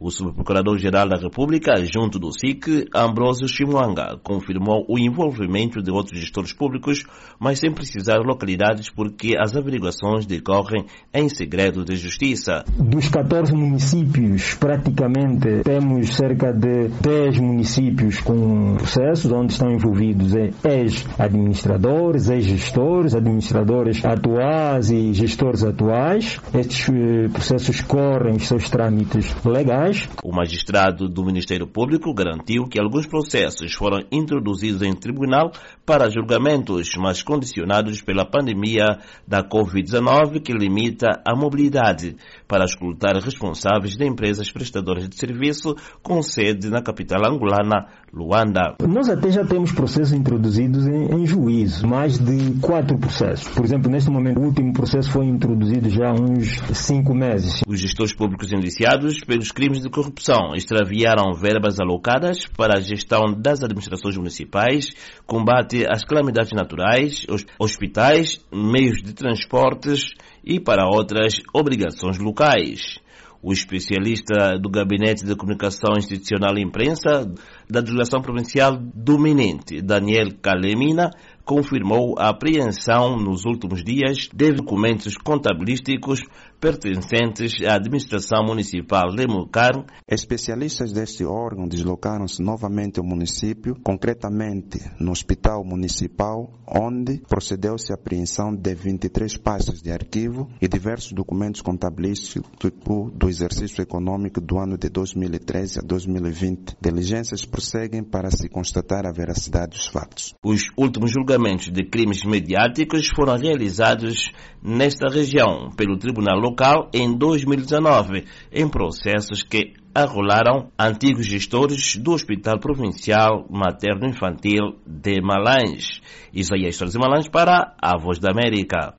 O subprocurador-geral da República, junto do SIC, Ambrósio Chimwanga, confirmou o envolvimento de outros gestores públicos, mas sem precisar localidades porque as averiguações decorrem em segredo de justiça. Dos 14 municípios, praticamente temos cerca de 10 municípios com processos onde estão envolvidos ex-administradores, ex-gestores, administradores atuais e gestores atuais. Estes processos correm os seus trâmites legais. O magistrado do Ministério Público garantiu que alguns processos foram introduzidos em tribunal para julgamentos, mas condicionados pela pandemia da Covid-19, que limita a mobilidade, para escutar responsáveis de empresas prestadoras de serviço com sede na capital angolana, Luanda. Nós até já temos processos introduzidos em juízo, mais de 4 processos. Por exemplo, neste momento, o último processo foi introduzido já há uns 5 meses. Os gestores públicos indiciados pelos crimes de corrupção extraviaram verbas alocadas para a gestão das administrações municipais, combate às calamidades naturais, hospitais, meios de transportes e para outras obrigações locais. O especialista do Gabinete de Comunicação Institucional e Imprensa da Delegação Provincial do Minente, Daniel Calemina, confirmou a apreensão nos últimos dias de documentos contabilísticos pertencentes à administração municipal de Mucar. Especialistas deste órgão deslocaram-se novamente ao município, concretamente no Hospital Municipal, onde procedeu-se à apreensão de 23 pastas de arquivo e diversos documentos contabilísticos do exercício econômico do ano de 2013 a 2020. Diligências prosseguem para se constatar a veracidade dos fatos. Os últimos julgamentos de crimes mediáticos foram realizados nesta região pelo Tribunal Local em 2019, em processos que arrolaram antigos gestores do Hospital Provincial Materno-Infantil de Malange. Isaías Malange para a Voz da América.